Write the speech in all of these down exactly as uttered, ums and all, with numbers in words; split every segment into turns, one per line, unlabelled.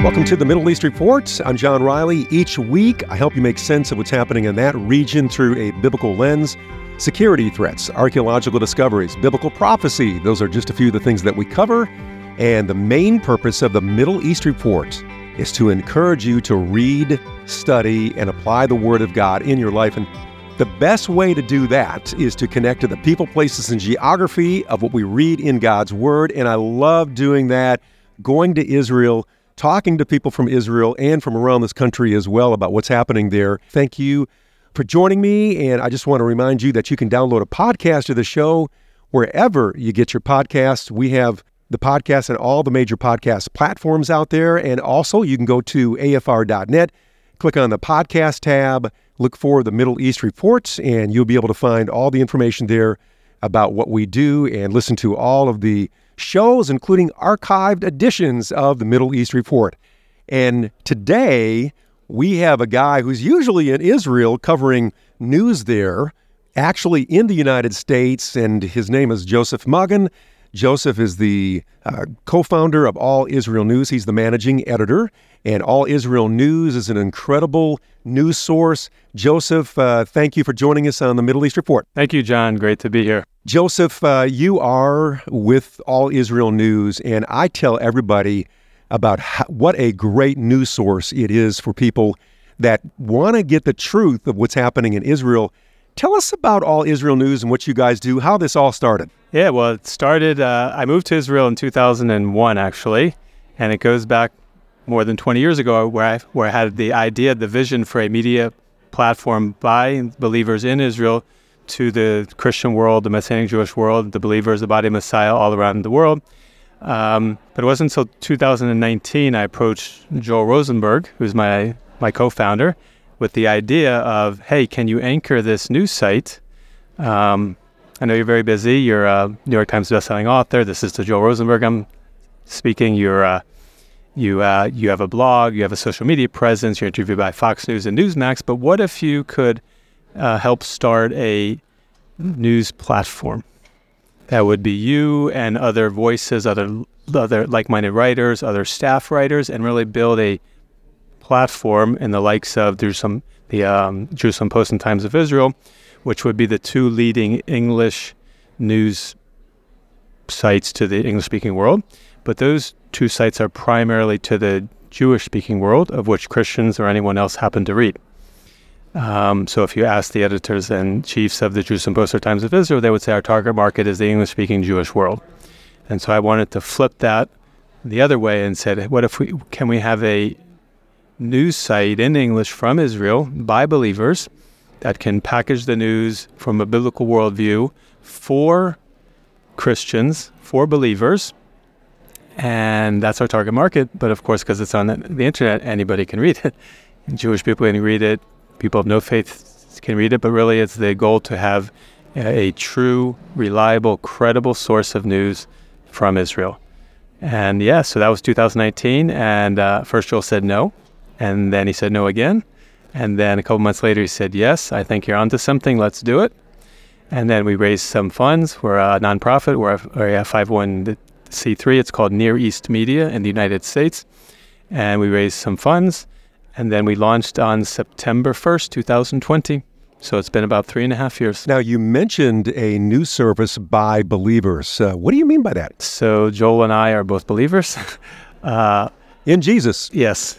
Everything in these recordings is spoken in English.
Welcome to the Middle East Report. I'm John Riley. Each week, I help you make sense of what's happening in that region through a biblical lens. Security threats, archaeological discoveries, biblical prophecy. Those are just a few of the things that we cover. And the main purpose of the Middle East Report is to encourage you to read, study, and apply the Word of God in your life. And the best way to do that is to connect to the people, places, and geography of what we read in God's Word. And I love doing that, going to Israel, talking to people from Israel and from around this country as well about what's happening there. Thank you for joining me, and I just want to remind you that you can download a podcast of the show wherever you get your podcasts. We have the podcast on all the major podcast platforms out there, and also you can go to A F R dot net, click on the podcast tab, look for the Middle East Reports, and you'll be able to find all the information there about what we do and listen to all of the shows, including archived editions of the Middle East Report. And today, we have a guy who's usually in Israel covering news there, actually in the United States, and his name is Joseph Magen. Joseph is the uh, co-founder of All Israel News. He's the managing editor, and All Israel News is an incredible news source. Joseph, uh, thank you for joining us on the Middle East Report.
Thank you, John. Great to be here.
Joseph, uh, you are with All Israel News, and I tell everybody about how, what a great news source it is for people that want to get the truth of what's happening in Israel. Tell us about All Israel News and what you guys do, how this all started.
Yeah, well, it started, uh, I moved to Israel in two thousand one, actually, and it goes back more than twenty years ago where I, where I had the idea, the vision for a media platform by believers in Israel to the Christian world, the Messianic Jewish world, the believers, the body of Messiah all around the world. Um, but it wasn't until two thousand nineteen I approached Joel Rosenberg, who's my, my co-founder, with the idea of, hey, can you anchor this news site? Um, I know you're very busy. You're a New York Times bestselling author. This is to Joel Rosenberg I'm speaking. You're uh, you uh, you have a blog. You have a social media presence. You're interviewed by Fox News and Newsmax. But what if you could uh, help start a news platform that would be you and other voices, other other like-minded writers, other staff writers, and really build a platform in the likes of Jerusalem, the um, Jerusalem Post and Times of Israel, which would be the two leading English news sites to the English-speaking world. But those two sites are primarily to the Jewish-speaking world, of which Christians or anyone else happen to read. Um, so if you ask the editors and chiefs of the Jerusalem Post or Times of Israel, they would say our target market is the English-speaking Jewish world. And so I wanted to flip that the other way and said, what if we can we have a news site in English from Israel by believers that can package the news from a biblical worldview for Christians, for believers, and that's our target market. But of course, because it's on the, the internet, anybody can read it. Jewish people can read it. People of no faith can read it. But really, it's the goal to have a, a true, reliable, credible source of news from Israel. And yeah, so that was two thousand nineteen. And uh, first Joel said no. And then he said no again. And then a couple months later, he said, yes, I think you're onto something. Let's do it. And then we raised some funds. We're a nonprofit. We're a, we're a five oh one c three. It's called Near East Media in the United States. And we raised some funds. And then we launched on September first, two thousand twenty. So it's been about three and a half years.
Now, you mentioned a news service by believers. Uh, what do you mean by that?
So Joel and I are both believers. uh,
in Jesus?
Yes.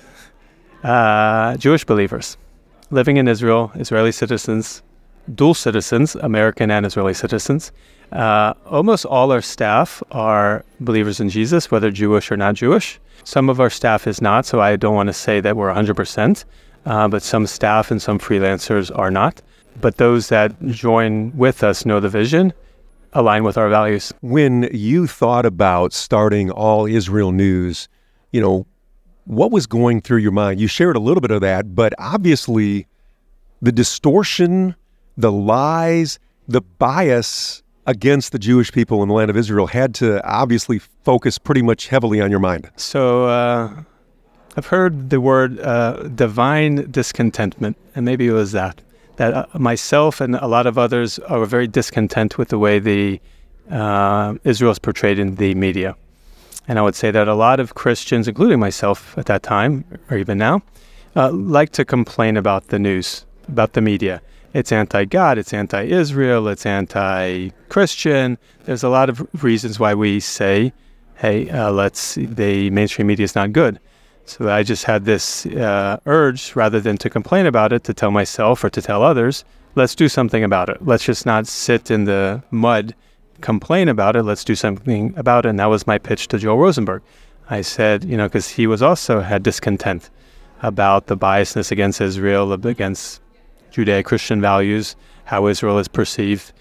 Uh, Jewish believers living in Israel, Israeli citizens, dual citizens, American and Israeli citizens. Uh, almost all our staff are believers in Jesus, whether Jewish or not Jewish. Some of our staff is not, so I don't want to say that we're one hundred percent, uh, but some staff and some freelancers are not. But those that join with us know the vision, align with our values.
When you thought about starting All Israel News, you know, what was going through your mind? You shared a little bit of that, but obviously the distortion, the lies, the bias against the Jewish people in the land of Israel had to obviously focus pretty much heavily on your mind.
So uh, I've heard the word uh, divine discontentment, and maybe it was that. That uh, myself and a lot of others are very discontent with the way the uh, Israel is portrayed in the media. And I would say that a lot of Christians, including myself at that time, or even now, uh, like to complain about the news, about the media. It's anti-God, it's anti-Israel, it's anti-Christian. There's a lot of reasons why we say, hey, uh, let's, the mainstream media is not good. So I just had this uh, urge, rather than to complain about it, to tell myself or to tell others, let's do something about it. Let's just not sit in the mud, complain about it. Let's do something about it. And that was my pitch to Joel Rosenberg. I said, you know, because he was also had discontent about the biasness against Israel, against Judeo-Christian values, how Israel is perceived.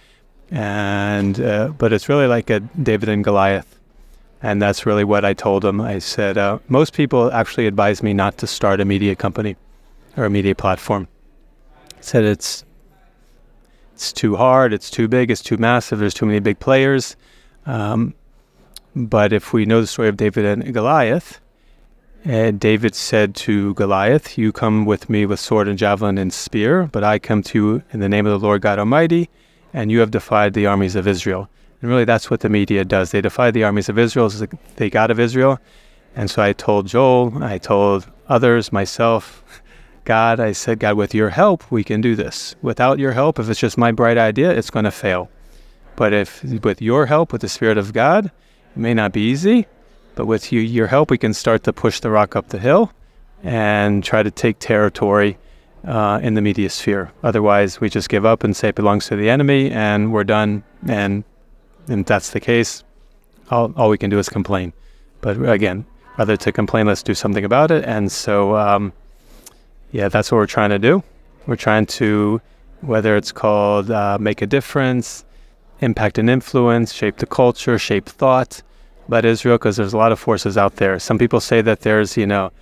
And uh, but it's really like a David and Goliath. And that's really what I told him. I said, uh, most people actually advise me not to start a media company or a media platform. I said it's it's too hard, it's too big, it's too massive, there's too many big players. Um, but if we know the story of David and Goliath, and David said to Goliath, you come with me with sword and javelin and spear, but I come to you in the name of the Lord God Almighty, and you have defied the armies of Israel. And really, that's what the media does. They defy the armies of Israel, it's the God of Israel. And so I told Joel, I told others, myself, God, I said, God, with your help, we can do this. Without your help, if it's just my bright idea, it's going to fail. But if with your help, with the Spirit of God, it may not be easy, but with you, your help, we can start to push the rock up the hill and try to take territory uh, in the media sphere. Otherwise, we just give up and say it belongs to the enemy, and we're done. And And if that's the case, all, all we can do is complain. But again, rather to complain, let's do something about it. And so, um, yeah, that's what we're trying to do. We're trying to, whether it's called uh, make a difference, impact and influence, shape the culture, shape thought about Israel, because there's a lot of forces out there. Some people say that there's, you know,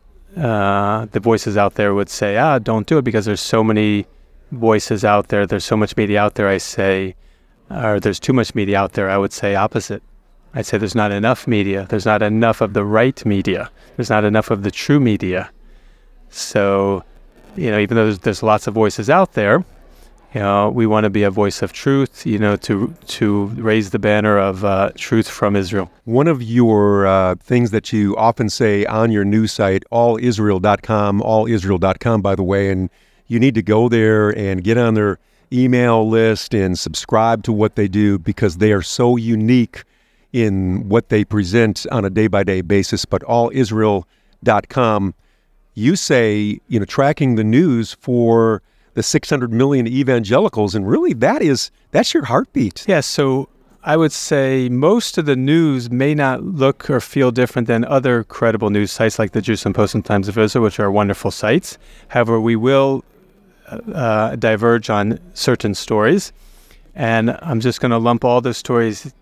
uh, the voices out there would say, ah, don't do it because there's so many voices out there. There's so much media out there. I say, or there's too much media out there. I would say opposite. I'd say there's not enough media. There's not enough of the right media. There's not enough of the true media. So, you know, even though there's, there's lots of voices out there, you know, we want to be a voice of truth, you know, to to raise the banner of uh, truth from Israel.
One of your uh, things that you often say on your news site, all israel dot com, all israel dot com, by the way, and you need to go there and get on their email list and subscribe to what they do, because they are so unique in what they present on a day-by-day basis. But all israel dot com, you say, you know, tracking the news for the six hundred million evangelicals, and really that is, that's your heartbeat.
Yeah, so I would say most of the news may not look or feel different than other credible news sites like the Jerusalem Post and Times of Israel, which are wonderful sites. However, we will uh, diverge on certain stories, and I'm just going to lump all those stories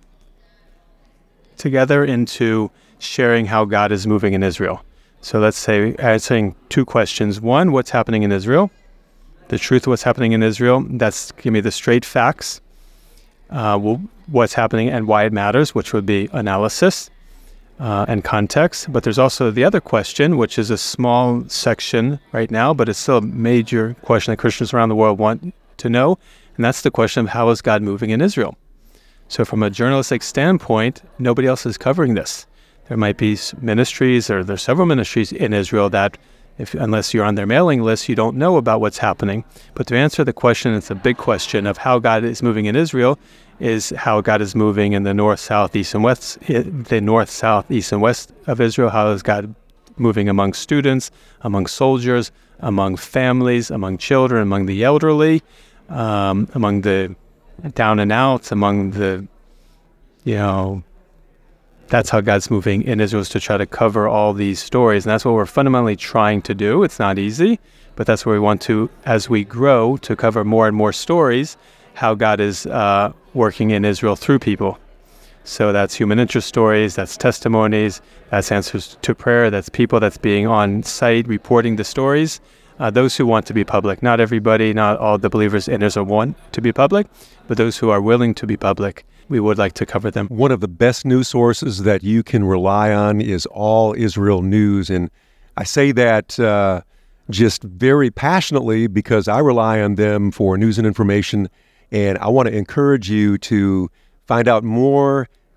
together into sharing how God is moving in Israel. So let's say, answering two questions. One, what's happening in Israel? The truth of what's happening in Israel. That's give me the straight facts. Uh, well, what's happening and why it matters, which would be analysis uh, and context. But there's also the other question, which is a small section right now, but it's still a major question that Christians around the world want to know. And that's the question of how is God moving in Israel? So from a journalistic standpoint, nobody else is covering this. There might be ministries, or there's several ministries in Israel that, if unless you're on their mailing list, you don't know about what's happening. But to answer the question, it's a big question of how God is moving in Israel, is how God is moving in the north, south, east, and west, the north, south, east, and west of Israel. How is God moving among students, among soldiers, among families, among children, among the elderly, um, among the down and outs, among the, you know, that's how God's moving in Israel, is to try to cover all these stories. And that's what we're fundamentally trying to do. It's not easy, but that's where we want to, as we grow, to cover more and more stories, how God is uh, working in Israel through people. So that's human interest stories, that's testimonies, that's answers to prayer, that's people that's being on site reporting the stories. Uh, those who want to be public. Not everybody, not all the believers in Israel want to be public, but those who are willing to be public, we would like to cover them.
One of the best news sources that you can rely on is All Israel News. And I say that uh, just very passionately because I rely on them for news and information. And I want to encourage you to find out more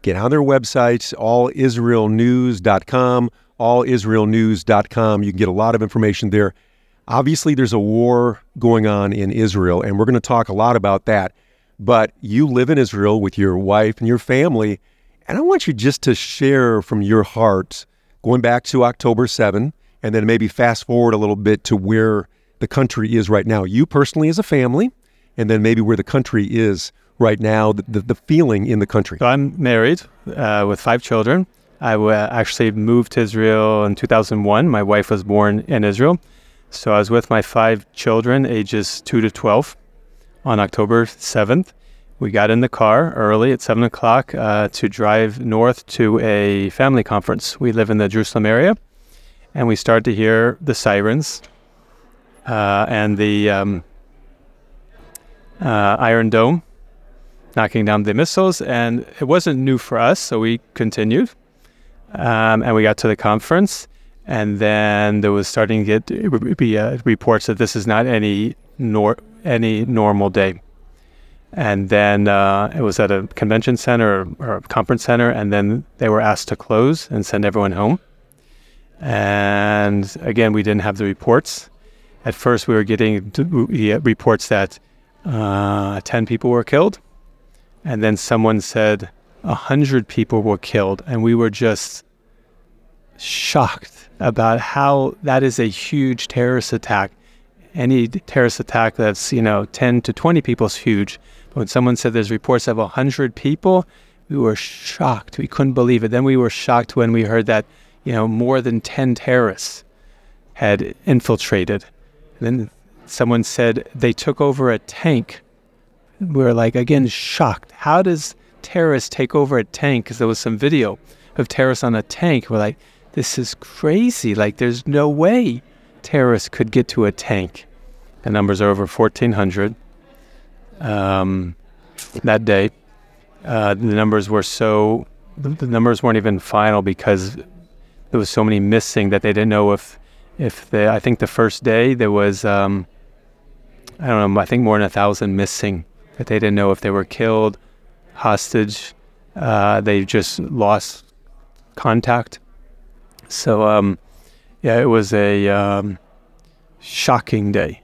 get on their website, all israel news dot com, all israel news dot com. You can get a lot of information there. Obviously, there's a war going on in Israel, and we're going to talk a lot about that. But you live in Israel with your wife and your family, and I want you just to share from your heart, going back to October seventh, and then maybe fast forward a little bit to where the country is right now. You personally as a family, and then maybe where the country is right now, the, the, the feeling in the country.
So I'm married uh, with five children. I w- actually moved to Israel in two thousand one. My wife was born in Israel. So I was with my five children, ages two to twelve, on October seventh. We got in the car early at seven o'clock uh, to drive north to a family conference. We live in the Jerusalem area, and we started to hear the sirens uh, and the um, uh, Iron Dome knocking down the missiles, and it wasn't new for us, so we continued, um, and we got to the conference. And then there was starting to get be, uh, reports that this is not any nor any normal day. And then uh, it was at a convention center or, or a conference center, and then they were asked to close and send everyone home. And again, we didn't have the reports. At first, we were getting reports that uh, ten people were killed, and then someone said a hundred people were killed, and we were just shocked about how that is a huge terrorist attack. Any terrorist attack that's, you know, ten to twenty people is huge. But when someone said there's reports of one hundred people, we were shocked. We couldn't believe it. Then we were shocked when we heard that, you know, more than ten terrorists had infiltrated. And then someone said they took over a tank. We were like, again, shocked. How does terrorists take over a tank? Because there was some video of terrorists on a tank. We're like, this is crazy. Like, there's no way terrorists could get to a tank. The numbers are over fourteen hundred um, that day. Uh, the numbers were so, the numbers weren't even final because there was so many missing that they didn't know if, if the, I think the first day there was, um, I don't know, I think more than a thousand missing that they didn't know if they were killed, hostage. Uh, they just lost contact. So, um, yeah, it was a um, shocking day.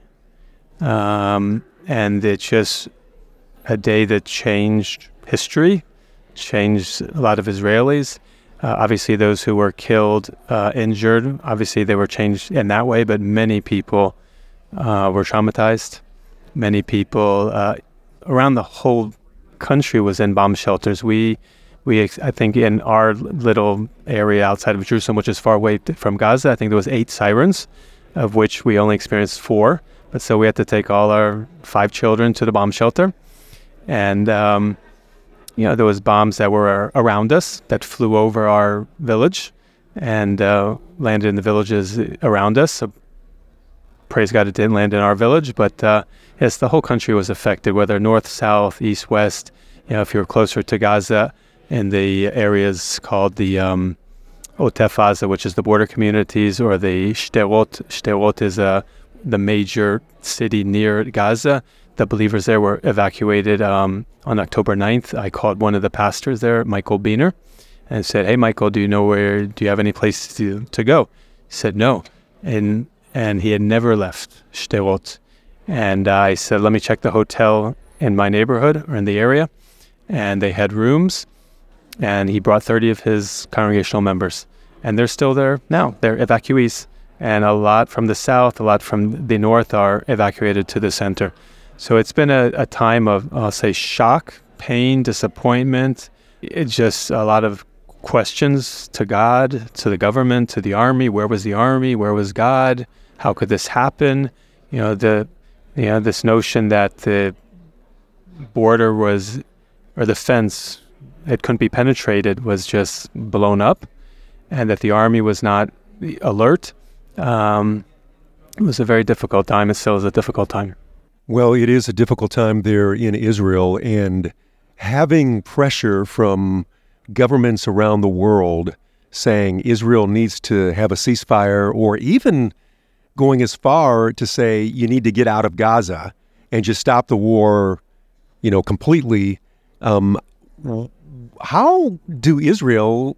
Um, and it's just a day that changed history, changed a lot of Israelis. Uh, obviously, those who were killed, uh, injured, obviously they were changed in that way, but many people uh, were traumatized. Many people uh, around the whole country was in bomb shelters. We We, I think, in our little area outside of Jerusalem, which is far away from Gaza, I think there was eight sirens, of which we only experienced four. But so we had to take all our five children to the bomb shelter. And, um, you know, there was bombs that were around us that flew over our village and uh, landed in the villages around us. So praise God it didn't land in our village. But, uh, yes, the whole country was affected, whether north, south, east, west. You know, if you're closer to Gaza, in the areas called the um, Otef Aza, which is the border communities, or the Shderot. Shderot is uh, the major city near Gaza. The believers there were evacuated um, on October ninth. I called one of the pastors there, Michael Biener, and said, "Hey, Michael, do you know where, do you have any place to, to go?" He said, "No." And and he had never left Shderot. And I said, "Let me check the hotel in my neighborhood or in the area." And they had rooms. And he brought thirty of his congregational members. And they're still there now. They're evacuees. And a lot from the south, a lot from the north are evacuated to the center. So it's been a, a time of, I'll say, shock, pain, disappointment. It's just a lot of questions to God, to the government, to the army. Where was the army? Where was God? How could this happen? You know, the you know, this notion that the border was, or the fence, it couldn't be penetrated, was just blown up, and that the army was not alert. Um, it was a very difficult time. It still is a difficult time.
Well, it is a difficult time there in Israel, and having pressure from governments around the world saying Israel needs to have a ceasefire, or even going as far to say you need to get out of Gaza and just stop the war, you know, completely. Um, how do Israel,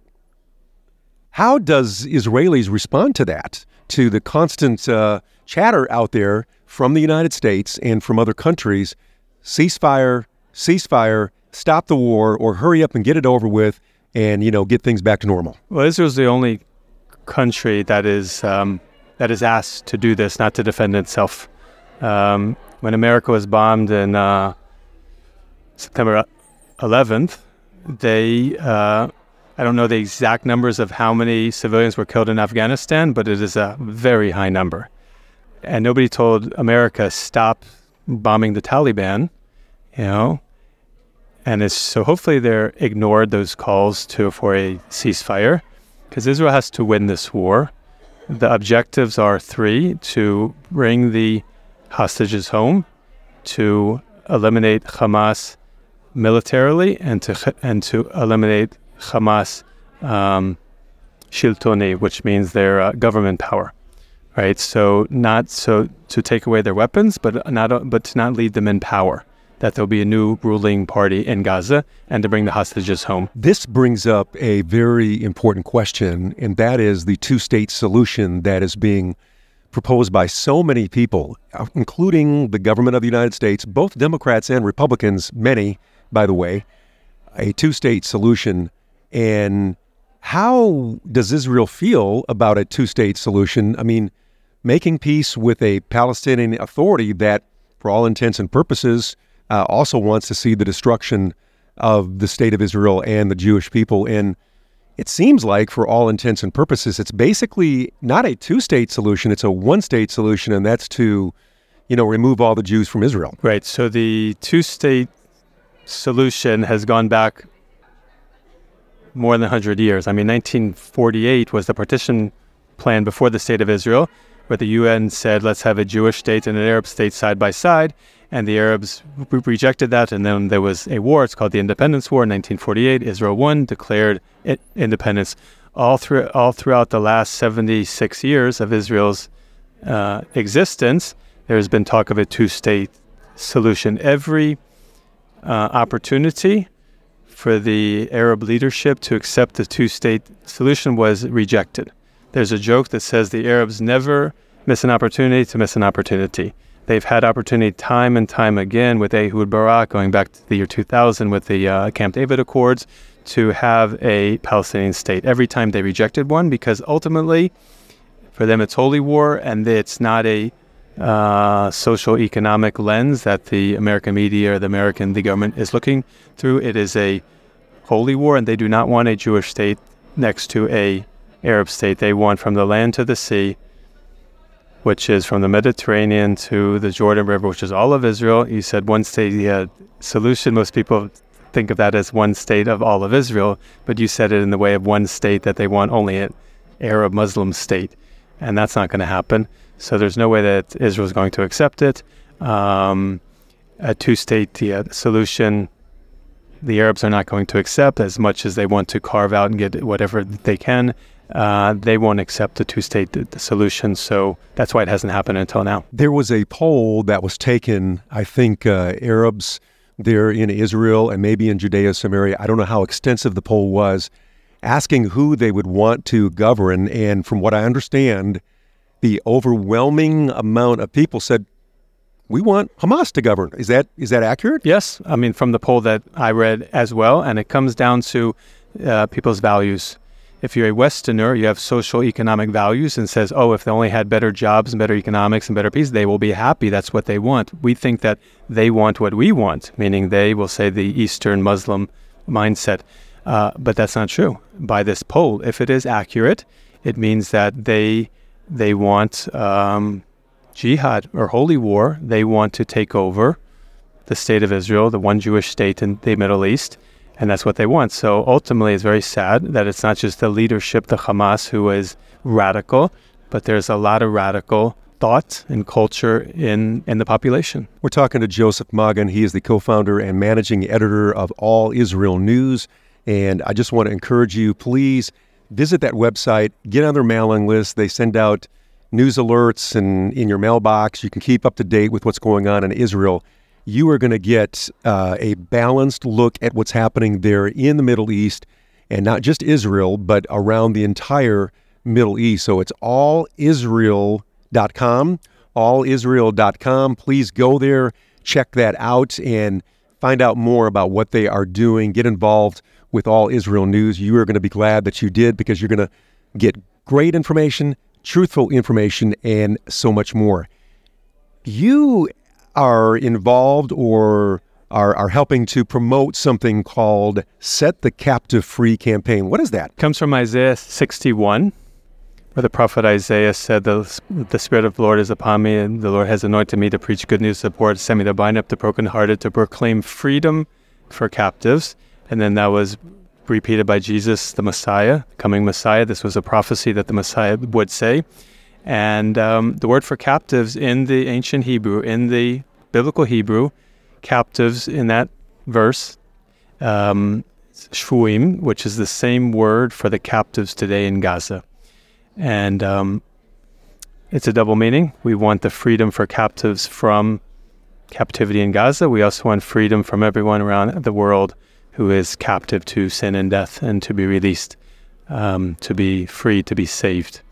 how does Israelis respond to that, to the constant uh, chatter out there from the United States and from other countries, ceasefire, ceasefire, stop the war, or hurry up and get it over with and, you know, get things back to normal?
Well, Israel's the only country that is um, that is asked to do this, not to defend itself. Um, when America was bombed in uh, September eleventh, they, uh, I don't know the exact numbers of how many civilians were killed in Afghanistan, but it is a very high number. And nobody told America, stop bombing the Taliban, you know. And it's, so hopefully they're ignored those calls to for a ceasefire, because Israel has to win this war. The objectives are three: to bring the hostages home, to eliminate Hamas militarily, and to and to eliminate Hamas um, shiltoni, which means their uh, government power. Right. So not so to take away their weapons, but not but to not lead them in power. That there'll be a new ruling party in Gaza, and to bring the hostages home.
This brings up a very important question, and that is the two-state solution that is being proposed by so many people, including the government of the United States, both Democrats and Republicans, many, by the way, a two-state solution. And how does Israel feel about a two-state solution? I mean, making peace with a Palestinian authority that, for all intents and purposes, Uh, also wants to see the destruction of the state of Israel and the Jewish people. And it seems like, for all intents and purposes, it's basically not a two-state solution, it's a one-state solution, and that's to, you know, remove all the Jews from Israel.
Right. So the two-state solution has gone back more than one hundred years. I mean, nineteen forty-eight was the partition plan before the state of Israel, where the U N said, let's have a Jewish state and an Arab state side by side. And the Arabs re- rejected that. And then there was a war. It's called the Independence War in nineteen forty-eight. Israel won, declared it independence. All through all throughout the last seventy-six years of Israel's uh, existence, there's been talk of a two-state solution. Every uh, opportunity for the Arab leadership to accept the two-state solution was rejected. There's a joke that says the Arabs never miss an opportunity to miss an opportunity. They've had opportunity time and time again with Ehud Barak, going back to the year two thousand with the uh, Camp David Accords, to have a Palestinian state. Every time they rejected one, because ultimately, for them, it's holy war, and it's not a uh, social economic lens that the American media or the American the government is looking through. It is a holy war, and they do not want a Jewish state next to a Arab state. They want from the land to the sea, which is from the Mediterranean to the Jordan River, which is all of Israel. You said one state yeah, solution. Most people think of that as one state of all of Israel, but you said it in the way of one state, that they want only an Arab Muslim state, and that's not going to happen. So there's no way that Israel is going to accept it. Um, a two-state yeah, solution, the Arabs are not going to accept, as much as they want to carve out and get whatever they can. Uh, they won't accept the two-state solution, so that's why it hasn't happened until now.
There was a poll that was taken, I think, uh, Arabs there in Israel and maybe in Judea, Samaria, I don't know how extensive the poll was, asking who they would want to govern. And from what I understand, the overwhelming amount of people said, we want Hamas to govern. Is that is that accurate?
Yes. I mean, from the poll that I read as well, and it comes down to uh, people's values. If you're a Westerner, you have social economic values and says, oh, if they only had better jobs and better economics and better peace, they will be happy. That's what they want. We think that they want what we want, meaning they will say the Eastern Muslim mindset. Uh, but that's not true. By this poll, if it is accurate, it means that they they want um, jihad or holy war. They want to take over the state of Israel, the one Jewish state in the Middle East. And that's what they want. So ultimately, it's very sad that it's not just the leadership, the Hamas, who is radical, but there's a lot of radical thought and culture in, in the population.
We're talking to Joseph Magen. He is the co-founder and managing editor of All Israel News. And I just want to encourage you, please visit that website, get on their mailing list. They send out news alerts and in your mailbox. You can keep up to date with what's going on in Israel. you are going to get uh, a balanced look at what's happening there in the Middle East, and not just Israel, but around the entire Middle East. So it's all israel dot com, all israel dot com. Please go there, check that out, and find out more about what they are doing. Get involved with All Israel News. You are going to be glad that you did, because you're going to get great information, truthful information, and so much more. You are involved or are, are helping to promote something called Set the Captive Free campaign. What is that?
It comes from Isaiah sixty-one, where the prophet Isaiah said, the, the Spirit of the Lord is upon me, and the Lord has anointed me to preach good news to the poor, to send me to bind up the brokenhearted, to proclaim freedom for captives. And then that was repeated by Jesus, the Messiah, coming Messiah. This was a prophecy that the Messiah would say. And um, the word for captives in the ancient Hebrew, in the biblical Hebrew, captives in that verse, um, shvuim, which is the same word for the captives today in Gaza. And um, it's a double meaning. We want the freedom for captives from captivity in Gaza. We also want freedom from everyone around the world who is captive to sin and death, and to be released, um, to be free, to be saved.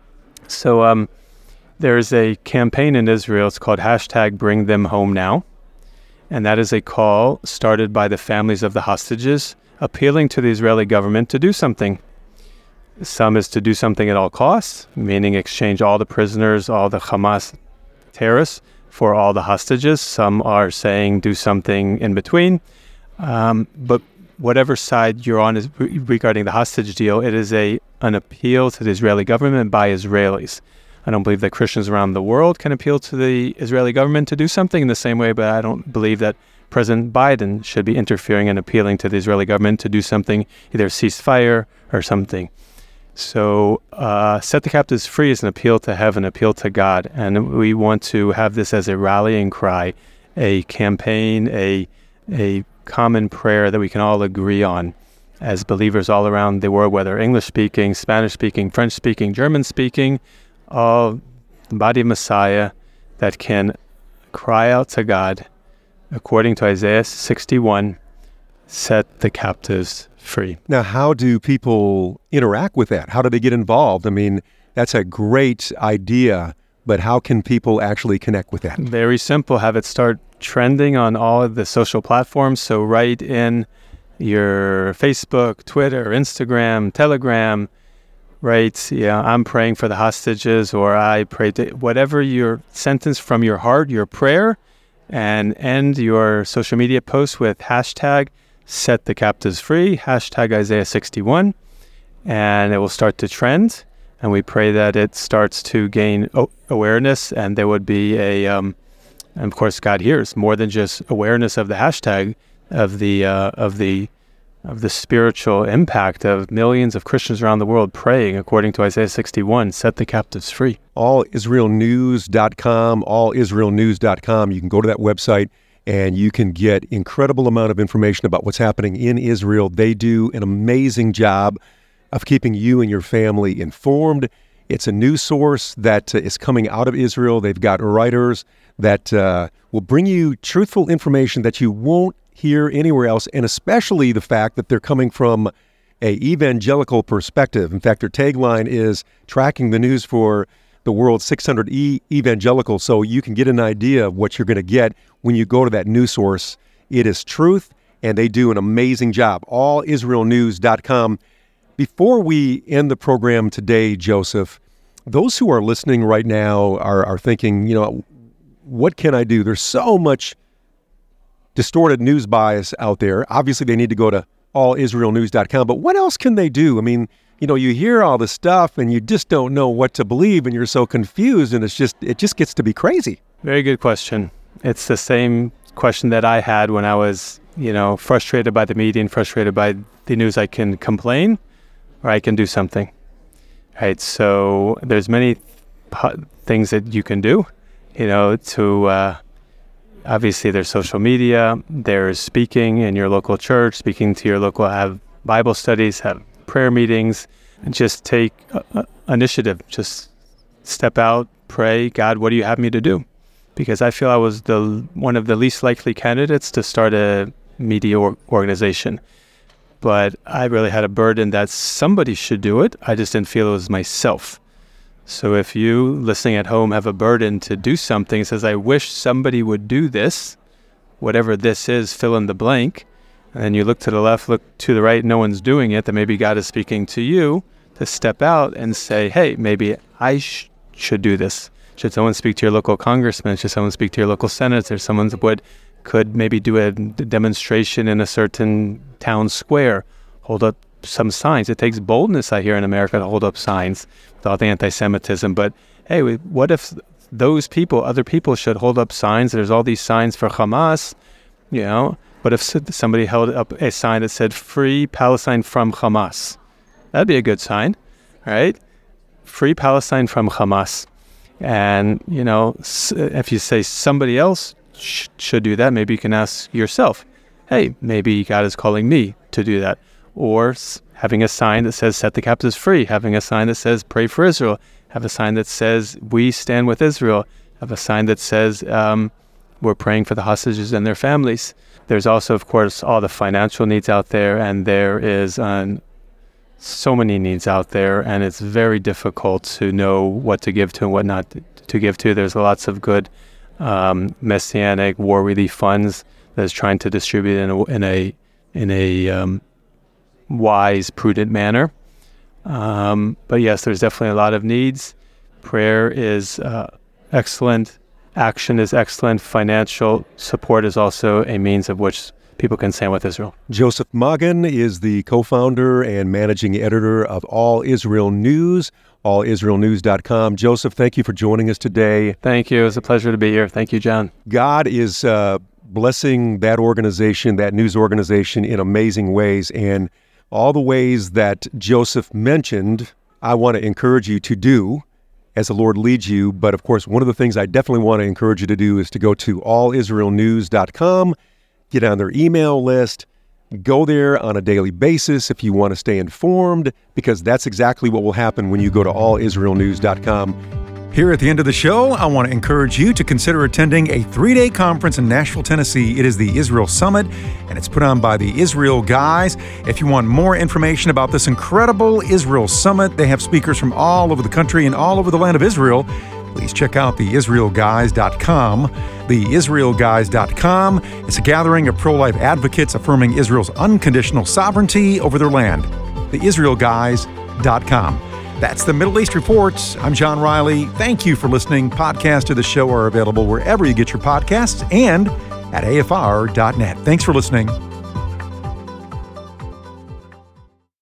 So um, there's a campaign in Israel. It's called hashtag Bring Them Home Now. And that is a call started by the families of the hostages, appealing to the Israeli government to do something. Some is to do something at all costs, meaning exchange all the prisoners, all the Hamas terrorists for all the hostages. Some are saying do something in between. Um, but whatever side you're on is re- regarding the hostage deal, it is a an appeal to the Israeli government by Israelis. I don't believe that Christians around the world can appeal to the Israeli government to do something in the same way, but I don't believe that President Biden should be interfering and appealing to the Israeli government to do something, either ceasefire or something. So uh, Set the Captives Free is an appeal to heaven, appeal to God, and we want to have this as a rallying cry, a campaign, a a common prayer that we can all agree on as believers all around the world, whether English-speaking, Spanish-speaking, French-speaking, German-speaking, all the body of Messiah that can cry out to God, according to Isaiah sixty-one, set the captives free.
Now, how do people interact with that? How do they get involved? I mean, that's a great idea, but how can people actually connect with that?
Very simple. Have it start trending on all of the social platforms. So write in your Facebook, Twitter, Instagram, Telegram, right? Yeah, I'm praying for the hostages, or I pray to whatever your sentence from your heart, your prayer, and end your social media post with hashtag set the captives free, hashtag Isaiah sixty-one, and it will start to trend. And we pray that it starts to gain o- awareness, and there would be a, um, and of course, God hears more than just awareness of the hashtag, of the uh, of the of the spiritual impact of millions of Christians around the world praying, according to Isaiah sixty-one, set the captives free.
all israel news dot com, all israel news dot com. You can go to that website and you can get incredible amount of information about what's happening in Israel. They do an amazing job of keeping you and your family informed. It's a news source that uh, is coming out of Israel. They've got writers that uh, will bring you truthful information that you won't hear anywhere else, and especially the fact that they're coming from a evangelical perspective. In fact, their tagline is tracking the news for the world's six hundred e- evangelicals, so you can get an idea of what you're going to get when you go to that news source. It is truth, and they do an amazing job. all israel news dot com. Before we end the program today, Joseph, those who are listening right now are, are thinking, you know, what can I do? There's so much distorted news bias out there. Obviously, they need to go to all israel news dot com, but what else can they do? I mean, you know, you hear all this stuff and you just don't know what to believe, and you're so confused, and it's just, it just gets to be crazy.
Very good question. It's the same question that I had when I was, you know, frustrated by the media and frustrated by the news. I can complain or I can do something, right? So there's many th- things that you can do, you know, to, uh, obviously there's social media, there's speaking in your local church, speaking to your local, have Bible studies, have prayer meetings, and just take uh, initiative. Just step out, pray, God, what do you have me to do? because I feel I was the one of the least likely candidates to start a media or- organization. But I really had a burden that somebody should do it. I just didn't feel it was myself. So if you, listening at home, have a burden to do something, it says, I wish somebody would do this, whatever this is, fill in the blank, and then you look to the left, look to the right, no one's doing it, then maybe God is speaking to you to step out and say, hey, maybe I sh- should do this. Should someone speak to your local congressman? Should someone speak to your local senator? Someone would could maybe do a d- demonstration in a certain town square, hold up some signs. It takes boldness, I hear, in America to hold up signs with all the anti-Semitism. But hey, what if those people, other people should hold up signs? There's all these signs for Hamas, you know. What if somebody held up a sign that said, Free Palestine from Hamas? That'd be a good sign, right? Free Palestine from Hamas. And, you know, if you say somebody else sh- should do that, maybe you can ask yourself, hey, maybe God is calling me to do that. Or s- having a sign that says, set the captives free. Having a sign that says, pray for Israel. Have a sign that says, we stand with Israel. Have a sign that says, um, we're praying for the hostages and their families. There's also, of course, all the financial needs out there, and there is um, so many needs out there, and it's very difficult to know what to give to and what not to give to. There's lots of good um, messianic war relief funds that's trying to distribute in a in a in a um, wise, prudent manner. Um, but yes, there's definitely a lot of needs. Prayer is uh, excellent. Action is excellent. Financial support is also a means of which people can stand with Israel.
Joseph Magen is the co-founder and managing editor of All Israel News, all israel news dot com. Joseph, thank you for joining us today.
Thank you. It was a pleasure to be here. Thank you, John.
God is uh, blessing that organization, that news organization, in amazing ways. And all the ways that Joseph mentioned, I want to encourage you to do as the Lord leads you. But of course, one of the things I definitely want to encourage you to do is to go to all israel news dot com, get on their email list, go there on a daily basis if you want to stay informed, because that's exactly what will happen when you go to all israel news dot com. Here at the end of the show, I want to encourage you to consider attending a three-day conference in Nashville, Tennessee. It is the Israel Summit, and it's put on by the Israel Guys. If you want more information about this incredible Israel Summit, they have speakers from all over the country and all over the land of Israel. Please check out the israel guys dot com. the israel guys dot com is a gathering of pro-life advocates affirming Israel's unconditional sovereignty over their land. the israel guys dot com. That's the Middle East Reports. I'm John Riley. Thank you for listening. Podcasts of the show are available wherever you get your podcasts and at A F R dot net. Thanks for listening.